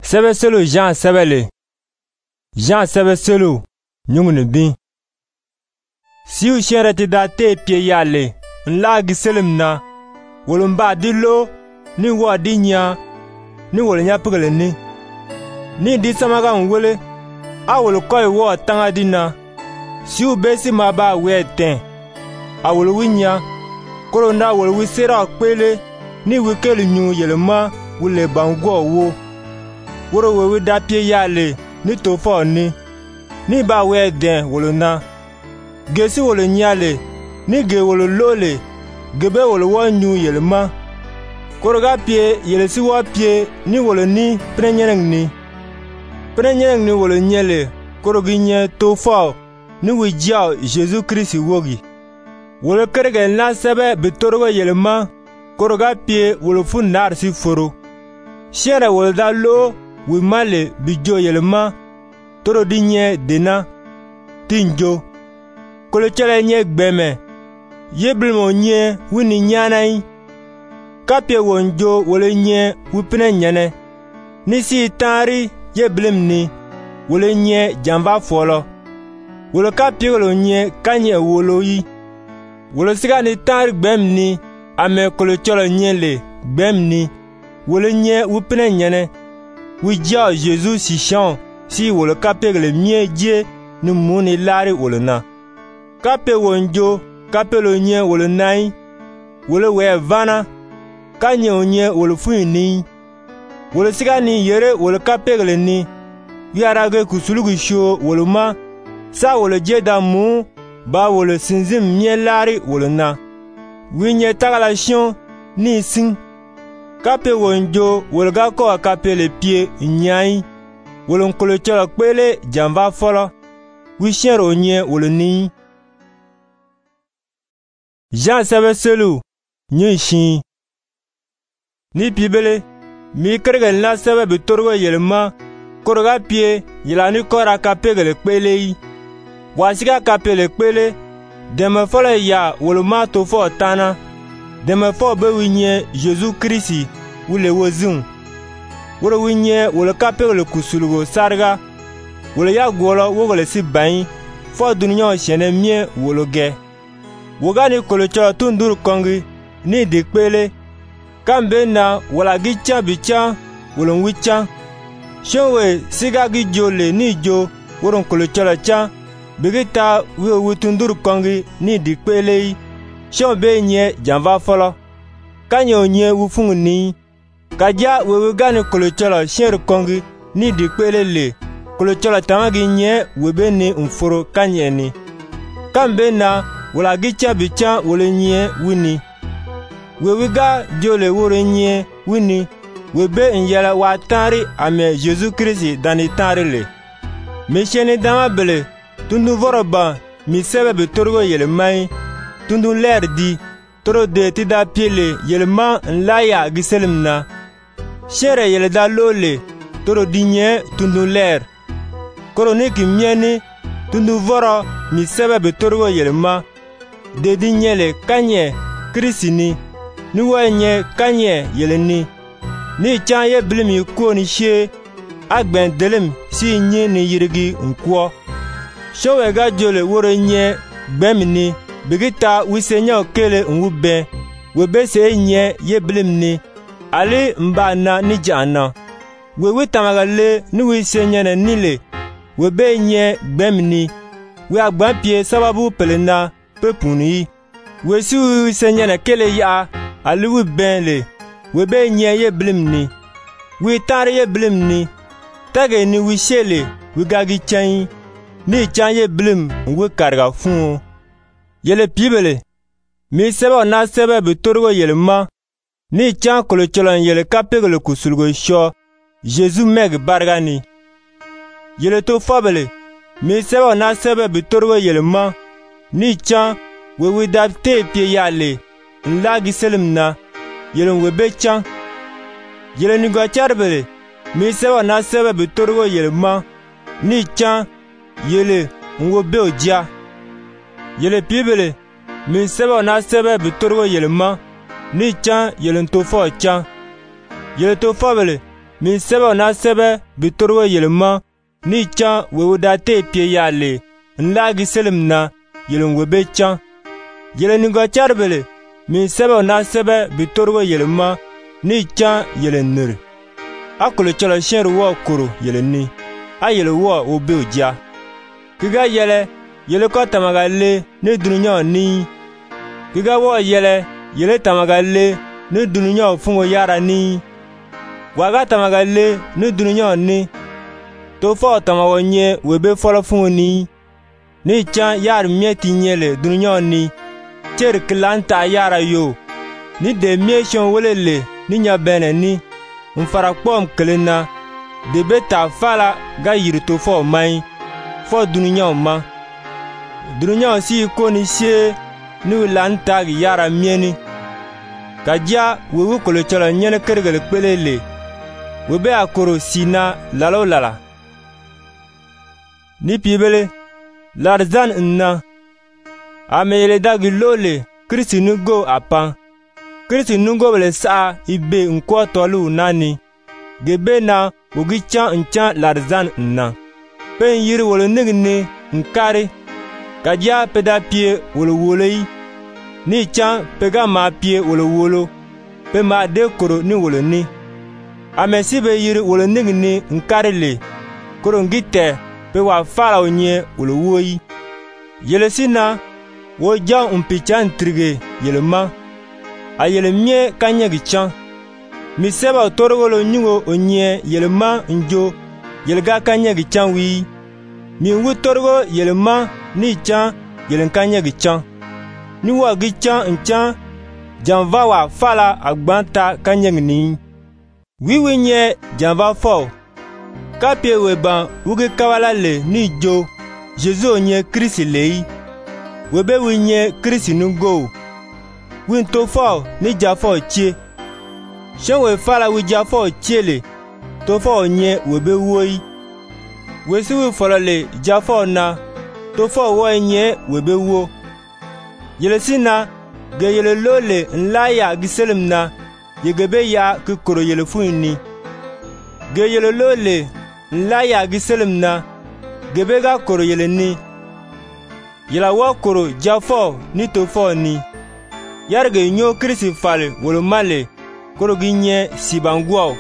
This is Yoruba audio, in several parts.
Sebe selo Jean sebele. Jean sebe selo nyungni bin. Siu shere ti da te pie yale nla giselim na wolumba di lo ni wo di nya ni wol nya pugele ni di samaga nwele a wol koy wo tanga di na siu besi ma ba we ten a wol winya koronda wol wi sera pele ni wikelu nyu yelema wule bango wo woro wewe da pie yale ni to fo ni ba we den wolona gesi wolo nyale ni ge wolo lole gebe wolo wo nyu yelema koroga pie yelesi wo pie ni wolo ni prenyereng ni wolo nyele korogi nye to fo ni wijao Jésus Christ wogi wolo kerege na sebe bitorogo yelema koroga pie wolo fu nar si foro shere wolo da lo wi male bijo yelema toro di nye dena tinjo kolo chele nye gbeme yeblimo nye wini nyanai kapye wonjo wole nye wipine nyane nisi tari yeblim ni wole nye jamba folo wolo kapye wolo nye kanye wolo yi wolo siga ni tari gbem ni ame kolo cholo nye le gbem ni wole nye wipine nyane wijao Jésus si chan si wolo kapye le mie je ni muni lari wolo na kape wonjo kape lo nye wolo nai wolo we vana kanye onye wolo fuini wolo siga ni yere wolo kape le ni yarage kusulugu sho wolo ma sa wolo je da mu ba wolo sinzim mie lari wolo na winye tagala shon ni sin kape wonjo wolo ga ko kape le pie nyai wolo nkolo chola kwele jamba folo wishero onye wolo ni Jean sebe selu nyishi ni bibele mi kerge na sebe bitorgo yelma koroga pie yilani kora kapegele kpele wasiga kapele kpele deme fole ya woluma to fo tana deme fo be winye Jésus Christ wule wozun wolo winye wolo kapegele kusulugo sarga wolo ya golo wogole si bain fo dunya shene mie wolo ge wogani kolocho tundur kongi ni dikpele kambe na wala gicha bicha wolon wicha showe siga gi jole ni jo woron kolocho la cha bigita wi tundur kongi ni dikpele shombe nye janva folo kanyo nye wufungu ni kaja wewe gani kolocho la sher kongi ni dikpele le kolocho la tamagi nye webe ni mforo kanye ni kambe na wala gicha bicha wole nye wini wewiga jole wore nye wini webe nyela wa tari ame Jésus Christ dani tari le mesheni dama bele tundu voroba mi sebe bitorgo yele mai tundu ler di toro de tida piele yele ma nlaya giselim na shere yele da lole toro di nye tundu ler koroniki mieni tundu voro mi sebe bitorgo yele ma dedi nyele kanye Kristi ni wenye kanye yele ni chan ye blimi ko ni she agben delim si nye ni yirigi nkwo showe ga jole woro nye gbem ni bigita wisenya kele nwube webe se nye ye blim ni ali mba na ni jana wewe tamagale ni wisenya na nile webe nye gbem ni we agban pie sababu pelena pepuni wesi senya na kele ya aliwu benle webe nye ye blim ni we tare ye blim ni tage ni wi shele wi gagi chan ni chan ye blim we karga fun yele pibele mi sebe na sebe bitorgo yele ma ni chan kolo cholon yele kapegele kusulgo sho Jésus meg bargani yele to fabele mi sebe na sebe bitorgo yele ma ni chan wewe da te pie yale nla giselim na yelen webe chan yelen ni go charbele mi sewa na sebe bitorgo yele ma ni chan yele nwobe oja yele pibele mi sewa na sebe bitorgo yele ma ni chan yelen to fo chan yele to fabele mi sɛbɛ na sɛbɛ bi torgo yelma ni can wewu da te pie yale nlaagi selim na yelin webe can yeleningo charbele mi sɛbɛ na sɛbɛ bi torgo yelma ni can yelen nir akolo cholo shenru wo koro yeleni a yele wo obe oja kiga yele ko tamaga le ni dununya ni kiga wo yele tamaga le ni dununya fungo yara ni waga tamaga le ni dununya ni to fo tamago nye webe folo fungo ni can yar mieti nyele dununya ni cher klanta yara yo ni de mieshon welele ni nya bene ni mfara kpom kelena de beta fala ga yirito fo mai fo dununya ma dununya si ko ni sie ni lanta yara mieni kaja wewu kolo cholo nyene kergele kpelele webe akoro sina lalo lala ni pibele larzan nna amele dagi lole Kristi nugo apan Kristi nugo bele saa ibe nko tolu nani gebe na ugi chan nchan larzan nna pen yiri wolo nigne nkari kaja peda pie wolo woloi ni chan pega ma pie wolo pe ma de koro ni wolo ni amesi be yiri wolo nigne nkari le koro ngite pe wa fala onye wolo woi yelesina wo jang umpichan trige yelema a yelemie kanya gichan mi seba torgolo nyugo onye yelema njo yelga kanya gichan wi mi wu torgo yelema ni chan yelen kanya gichan ni wa gichan nchan janva wa fala agbanta kanya ni wi nye janva fo kapie weban wuge kawala le ni jo Jésus onye Kristi lei webe winye Kristi nugo win to fo ni jafo chie shenwe fala wi jafo chiele to fo nye webe woi wesi wi folole jafo na to fo wo nye webe wo yelesina ge yele lole nlaya giselim na yegebe ya kikoro yele funni ge yele lole nlaya giselim na gebega koro yeleni yela wo koro jafo ni tofo ni yarge nyo Kristi fale wolo male koro ginye sibanguo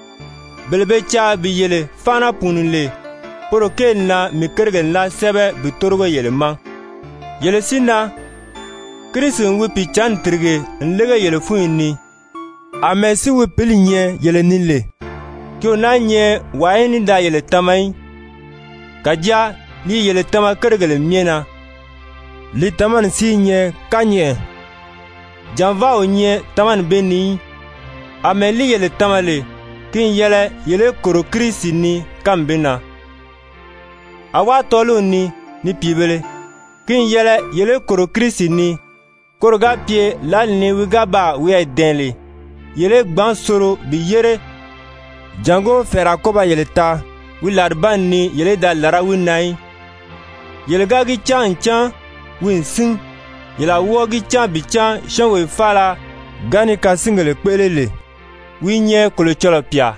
belebe cha bi yele fana punule poro kenna mikergen la sebe bitorgo yelema yele sina Kristi wipi chan trige nlega yele fuini amesi wipili nye yele nile kyo na nye waini da yele tamai kaja li yele tama kergele miena li taman si nye kanye janva o nye taman beni ame li yele tamale kin yele koro Kristi ni kambina awa tolu ni pibele kin yele koro Kristi ni koroga pie lal ni wiga ba we denle yele gban soro bi yere jango fera koba yele ta wi larban ni yele da lara wi nai yele gagi chan win sin yela wogi chan bi chan shanwe fala gani ka singele kpelele wi nye kolo cholo pia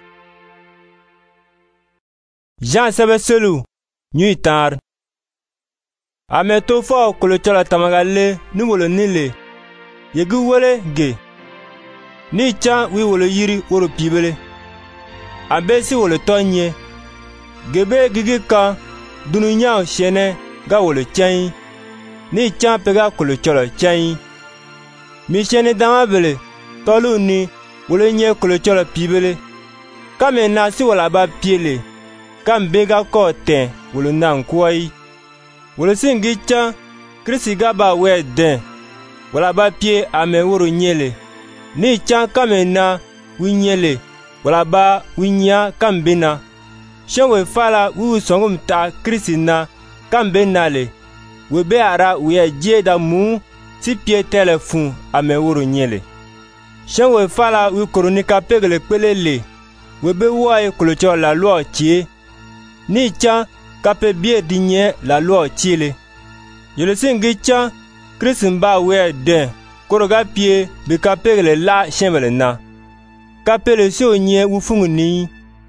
Jean sebe selu nyu tar ameto fo kolo cholo tamagale ni wolo nile yegi wole ge ni chan wi wolo yiri woro pibele abesi wolo tonye gebe gigi kan dununya shene ga wolo chen ni chan pega kolo cholo chen mi shene dama bele tolu ni wolo nye kolo cholo pibele kame na si wala ba piele kam bega ko ten wolo nan kwai wolo singi chan Kristi ga ba we den wala ba pie ame woro nyele ni chan kame na winyele wala ba winya kambena shenwe fala wu songum ta Kristi na kambena le webe ara we je da mu ti pie telefon ame woro nyele shenwe fala wu kronika pegele pelele webe woe kolocho la loi tie ni chan kape bie dinye la loi tiele yele singi chan Kristi ba we den koroga pie be kapegele la shembele na kapele so nye wu fungu ni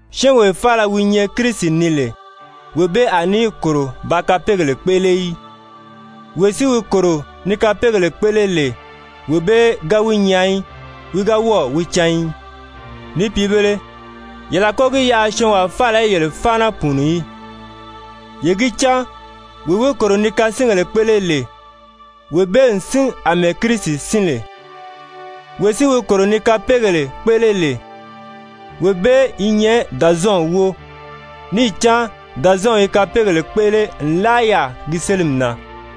Shen we fala winye Kristi nile. We be ani koro baka pegele kpele yi. We si we koro ni ka pegele kpele le. We be ga winyai. We ga wo wichain. Ni pibele. Yela kogi ya shen wa fala yele fana punu yi. Yegi chan. We koro ni ka singele kpele le. We be nsin ame Kristi sinle. We si we koro ni ka pegele kpele le. We be inye dazon wo. Ni chan dazon ka pegele kpele nlaya giselim na.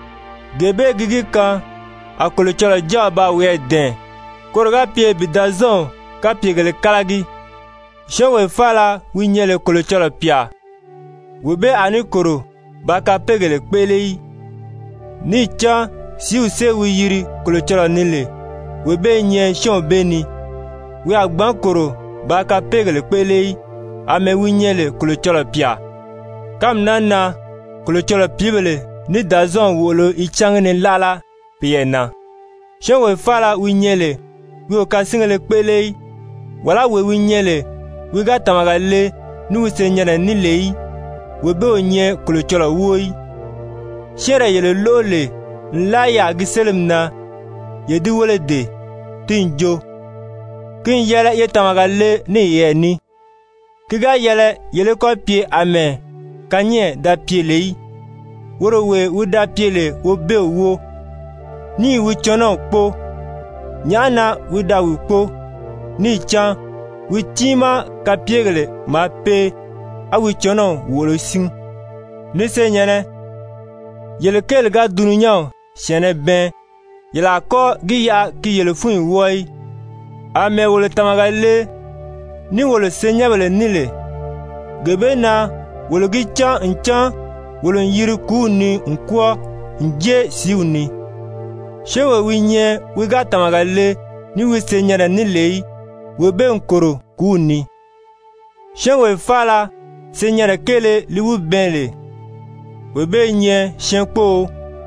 Gebe gigi kan akolo chola jaba we den. Koroga pie bi dazon ka pegele kalagi. Shewe fala winyele kolo chola pia. We be ani koro baka pegele kpele yi. Ni chan si use we yiri kolo chola nile. We be nye shon beni. We agban koro baka pegele kpele yi. Ame winyele kolo chola pia. Kam nana kolo chola pibele ni dazon wolo ichangene lala piyena. Shewe fala winyele we okasingele kpele yi. Wala we winyele we ga tamagale ni wuse nyana nile yi. We be onye kolo chola woi. Shere yele lole nlaya giselim na yedi wole de tinjo. Kin yele ye tamagale ni ye ni. Kiga yele ko pie ame kanye da pie lei. Woro we uda pie le wo be wo. Ni wi chono kpo. Nyana uda wi kpo. Ni chan wi tima ka piegele ma pe a wi chono wolo sing. Ni se nyane. Yele kel ga dununya shene ben. Yele ko giya ki yele fun woi. Ame wole tamagale ni wolo senyabele nile. Gebe na wolo gicha nchan wolo yiri ku ni nkwo nje siuni. Shewe winye wiga tamagale ni wisenyara nile we be nkoro ku ni. Shewe fala senyara kele liwu benle. We be nye shenkpo.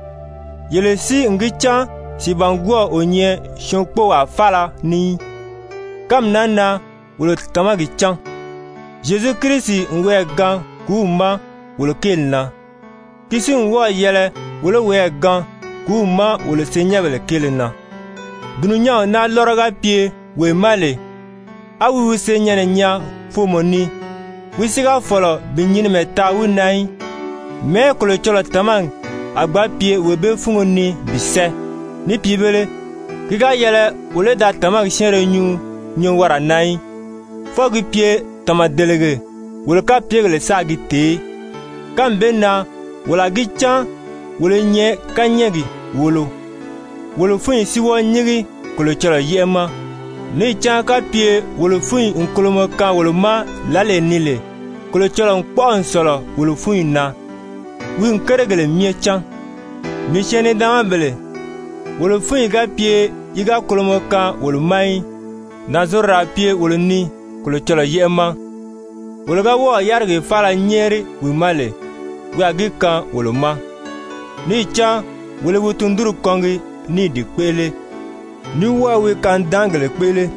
Yele si ngicha si bangwa onye shenkpo wa fala ni. Kam nana wolo tamagi chan. Jésus Christ nwe gan kuma wolo kelna. Kisi nwa yele wolo we gan kuma wolo senyabele kelna. Dununya na loroga pie we male. Awi we senyane nya fomoni. Wisiga folo binyine meta wunai. Me kolo cholo tamang agba pie we be fungoni bise. Ni pibele kiga yele wole da tamang shere nyu wara nai. Fogi pie tama delege wolo ka piegele sagi te. Kambe na wala gichan wolo nye kanyegi wolo. Wolo fun siwo nyigi kolo chola yema. Ni chan ka pie wolo fun nkolomo kan wolo ma lale nile. Kolo chola nkpo nsolo wolo fun na. Win keregele mie chan. Mishene dama bele. Wolo fun ga pie yiga kolomo kan wolo mai. Nazora pie wolo ni kolo chola yema. Wolo ga wo yarge fala nyeri wimale. Wagi kan wolo ma. Ni chan wolo wutunduru kongi ni di kpele. Ni wawe kan dangle kpele.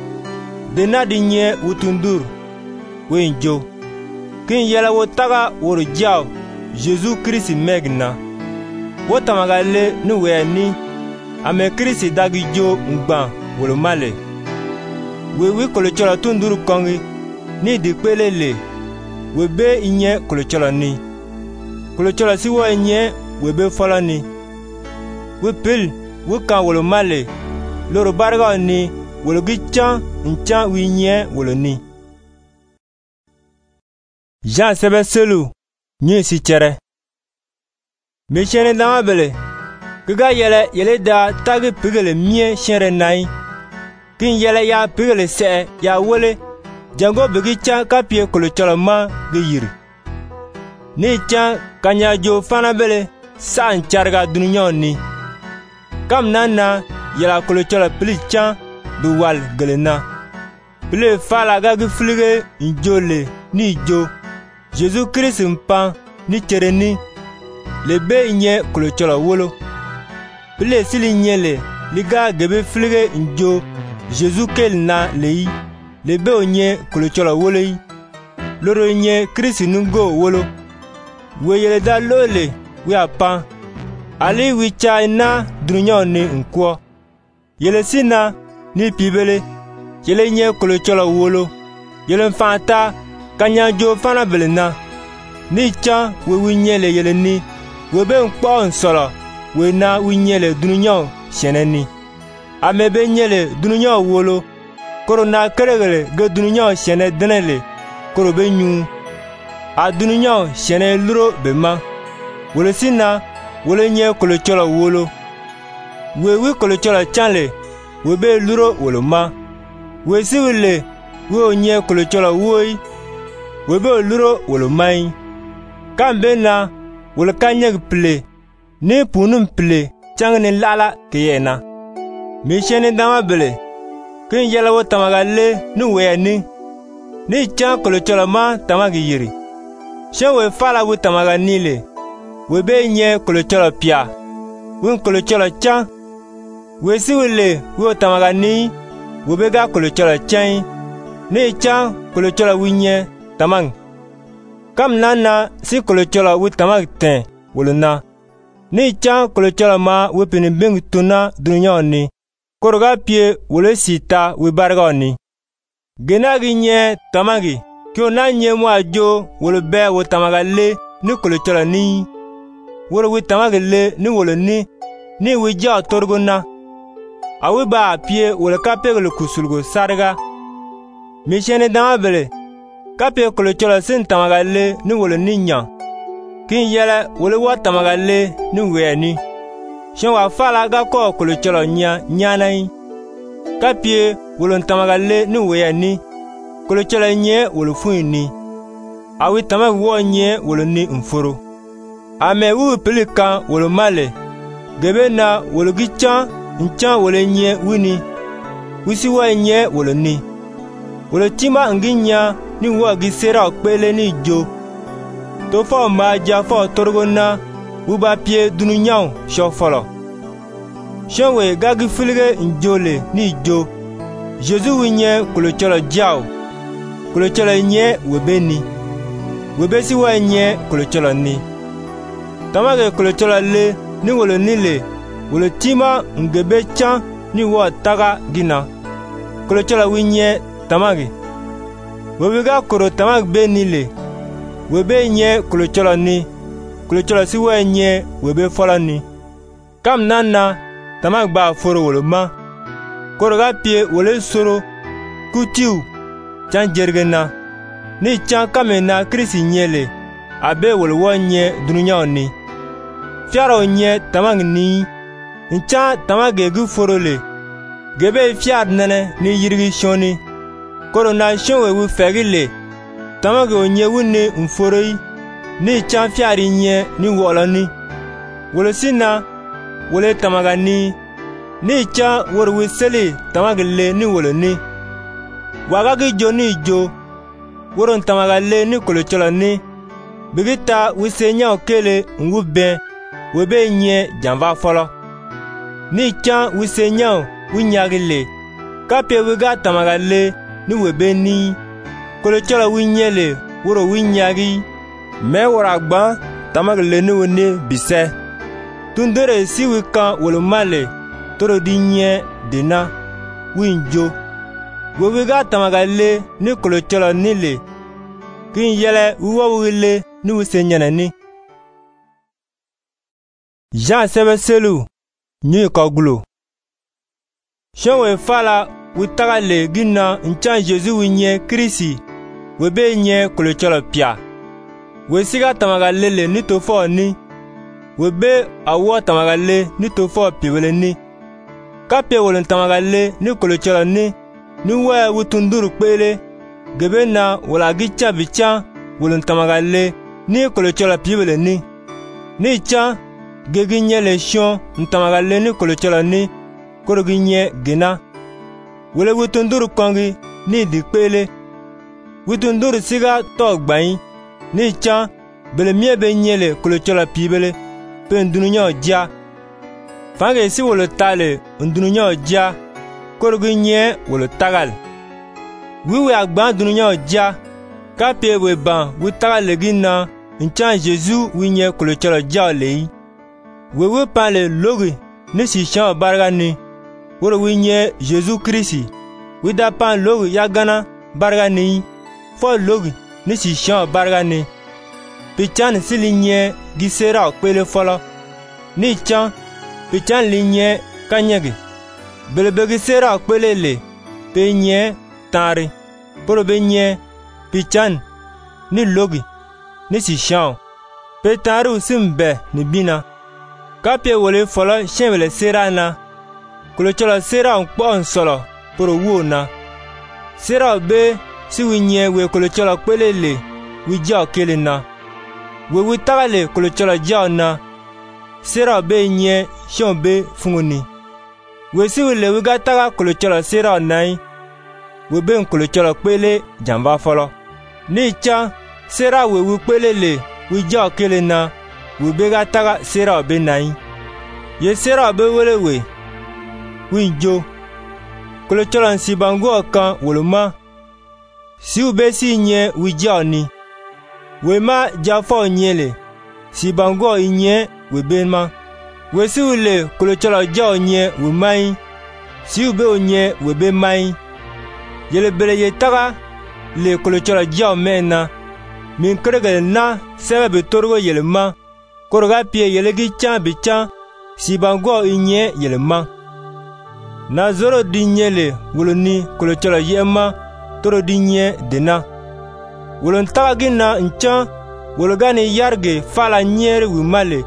Dena di nye wutunduru. Wenjo. Kin yela wo taga woro jao. Jésus Christ megna. Wo tamagale ni we ni. Ame Christ dagi jo ngban wolo male. We kolo chola tunduru kongi ni di kpele le. We be inye kolo chola ni. Kolo chola si wo inye we be fola ni. We pil we kan wolo male. Loro barga ni wolo gichan nchan we inye wolo ni. Jean sebe selu nye si chere. Meshene dama bele. Kiga yele da tagi pigele mie shere nai. Kin yele ya pigele se ya wole. Jango bigi chan kapie kolo chola ma giyiri. Ni chan kanya jo fana bele sa ncharga dununya ni. Kam nana yela kolo chola pili chan du wal gelena. Pili fala gagi flige njole ni jo. Jésus Christ mpan ni chereni. Lebe nye kolo chola wolo. Pili sili nyele liga gebe flige njo. Jésus kel na lei. Lebe onye kolo chola wolo yi. loro nye Kristi nungo wolo. We yele da lole we apan. Ali wicha ina dunya ni nkwo. Yele sina ni pibele. Yele nye kolochola wolo. Yele mfanta kanyanjo fana belena. Ni chan we winyele yele ni. We be nkpo nsolo. We na winyele dunya sheneni. Amebe nyele dunya wolo. Koro na keregele ge dunya shene denele. Koro be nyu. A dunya shene luro be ma. Wole sina wole nye kolochola wolo. We kolochola chanle. We be luro wolo ma. We si wile we onye kolochola woi. We be luro wolo mai. Kambe na wole kanyeg ple. Ni punum ple chang ni lala kiyena. Mishene dama bele. Kin yela wo tamagale nu we ni chan kolochola ma tamagi yiri. Shen we fala wo tamaganile. We be nye kolochola pia. Win kolochola chan. We si wile we tamagani. We be ga kolochola chan. Ni chan kolochola winye tamang. Kam nana si kolochola we tamag ten wolona. Ni chan kolochola ma we penibeng tuna dunya ni. Koroga pie wole sita we barga ni. Genagi nye tamagi. Kyo na nye mwa jo wole be wo tamagale ni kolochola ni. Wole we tamagale ni wole ni we ja torgo na. Awe ba pie wole kape le kusulgo sarga. Mishene dama bele. Kape kolochola sin tamagale ni wole ni nya. Kin yele wole wa tamagale ni we ni. Shen wa fala ga ko kolochola nyanai. Kapie wole tamagale ni we ni. Kolochola nye wole fun ni. Awi tamag wo nye wole ni mforo. Ame wu pelika wole male. Gebe na wole gichan nchan wole nye wini. Wisi wa nye wole ni. Wole tima nginya ni wa gisera okpele ni jo. To fo ma ja fo torgo na uba pie dununyao shofolo. Shenwe gagi filige njole ni jo. Jesu winye kolochola jao. Kolochola nye webeni. Webesi wa nye kolochola ni. Tamage kolochola le ni wole nile. Wole tima ngebe chan ni wa taga gina. Kolochola winye tamage. Webega koro tamag be nile. Webe nye kolochola ni. Kolochola si wa nye webe fola ni. Kam nana tamag ba foro wolo ma. Koroga pie wole soro. Kutiu. Chan jergena. Ni chan kame na Kristi nyele. Abe wole wa nye dunya ni. Fiaro nye tamag ni. Nchan tamage gu foro le. Gebe fiar nene ni yirgi shoni. Koro na shonwe wu fegi le. Tamage onye wune mforoi. Ni chan fiari nye ni wola ni. Wole sina wole tamaga ni. Ni chan wor wiseli tamage le ni wole ni. Wagagi jo ni jo. Woron tamaga le ni kolochola ni. Bigita wisenya okele nwube. Webe nye janva folo. Ni chan wisenya winyagi le. Kapye wiga tamaga le ni webe ni. Kolochola winyele woro winyagi. Me waragba tamagale ni wone bise. Tundere si wika wolo male. Toro di nye dena. Winjo. Wewiga tamagale ni kolochola nile. Kin yele uwa wile ni wisenyana ni. Jean sebe selu. Nyi koglo. Shenwe fala witagale gina nchan Jesu winye Kristi. Webe nye kolochola pia. Wesiga tamagale ni tofo ni. Webe awo tamagale ni tofo piwele ni. Kapye wolen tamagale ni kolochola ni. Ni we wutunduru kwele. Gebe na wala gicha bicha wolen tamagale ni kolochola piwele ni. Ni cha gegi nye le shion ntamagale ni kolochola ni. Korogi nye gena. Wole wutunduru kongi ni di kwele. Wutunduru siga to gbayin. Ni chan bele mie be nyele kolochola pibele pe ndununya oja. Fange si wolo tale ndununya oja. Korogi nye wolo tagal. Wiwe agban ndununya oja. ka pie we ban wi taga legi na nchan Jésus wi nye kolo cholo jaw lei. We pan le logi ni si shan barga ni. Woro wi nye Jésus Christi wi da pan logi ya gana barga ni. Fo logi ni si shan barga ni. Pichan si li nye gisera kwele folo. Ni chan pichan li nye kanyegi. Belebe gisera kwele le pe nye tari. Poro be nye pichan ni logi ni si shan. Pe tari simbe ni bina. Kapie wole folo shenwele sera na. Kolo cholo sera nkpo solo poro wo na. Sera be si wi nye we kolo cholo kwele le wi jaw kele na. We taga le kolo cholo jaw na. Sera be nye shon be funguni. We si wi le wi ga taga kolo cholo sera nai. We be kolo cholo kwele jamba folo. Ni cha sera we wi kwele le wi jaw kele na. We be ga taga sera be nai. Ye sera be wele we. Wi jo. Kolo cholo nsibango kan woloma. Si ube si nye wi jaw ni. We ma jafo nyele. Si bango inye we benma. We si ule kolo cholo jaw nye we mai. Si ube onye we be mai. Yele bele ye taga le kolo cholo jaw mena. Min kregel na sebe be torgo yele ma. Koroga pie yele gi chan bi chan. Si bango inye yele ma. Na zoro di nyele wolo ni kolo cholo yema. Toro di nye dena. Wolon taga gina nchan wologani yarge fala nyere wi male.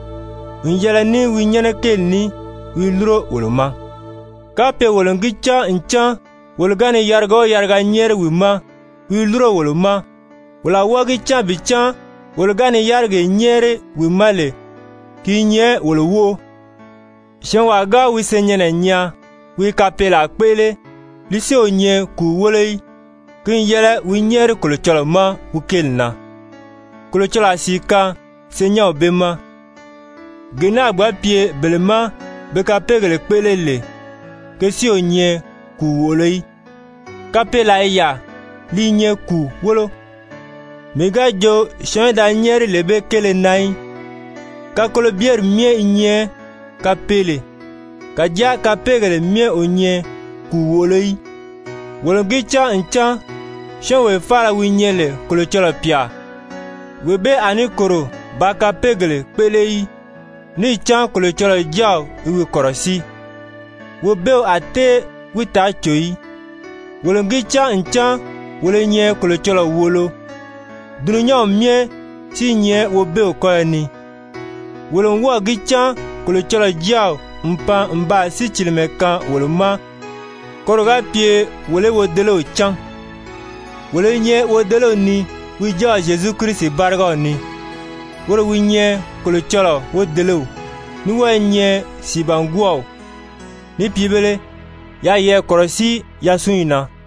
Nyela ni wi nyene kel ni wi luro woloma. Kape wolongi cha nchan wologani yarga nyere wi ma wi luro woloma. Wola wagi cha bichan wologani yarge nyere wi male. Ki nye wolowo. Shenwa ga wi se nyene nya wi kape la kwele. Lise onye ku wolei. Kin yele wi nyere kolo cholo ma wukel na. Kolo cholo asika se nya obema. Gena agba pie belema beka pegele kwele le. Kesi onye ku wolei. Kape la ya li nye ku wolo. Mega jo shanda nyere lebe kele nai. Ka kolo bier mie nye kapele. Ka ja kapegele mie onye ku wolei. Wolongi cha nchan shenwe fala wi nyele kolo cholo pia. Webe ani koro baka pegele pelei. Ni chan kolo cholo jaw iwi korosi. Webe ate wita choi. Wolongi cha nchan wole nye kolo cholo wolo. Dununya mie si nye webe okoyani. Wolon wagi chan kolo cholo jaw mba si chilme kan woloma. Koroga pie wole wodelo chan. Wole nye wodelo ni wi jaw Jésus Christ barga ni. Wole wi nye kolo cholo wodelo. Ni wa nye si banguo. Ni pibele ya ye korosi ya suina.